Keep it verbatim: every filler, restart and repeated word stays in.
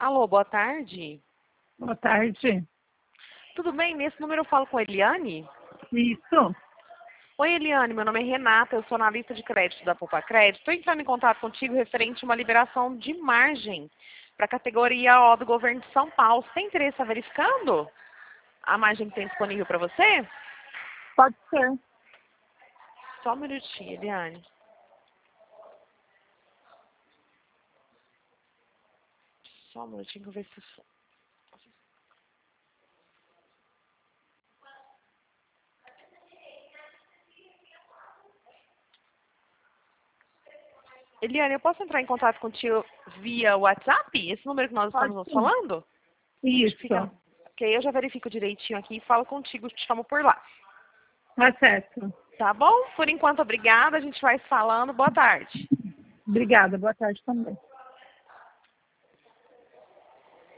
Alô, boa tarde. Boa tarde. Tudo bem? Nesse número eu falo com a Eliane? Isso. Oi, Eliane, meu nome é Renata, eu sou analista de crédito da Poupa Crédito. Estou entrando em contato contigo referente a uma liberação de margem para a categoria O do governo de São Paulo. Você tem interesse em estar verificando a margem que tem disponível para você? Pode ser. Só um minutinho, Eliane. Só um minutinho que eu vejo se... Eliane, eu posso entrar em contato contigo via WhatsApp? Esse número que nós Pode estamos sim. falando? Isso. Fica... Ok, eu já verifico direitinho aqui e falo contigo, te chamo por lá. Tá certo. Tá bom? Por enquanto, obrigada. A gente vai se falando. Boa tarde. Obrigada. Boa tarde também.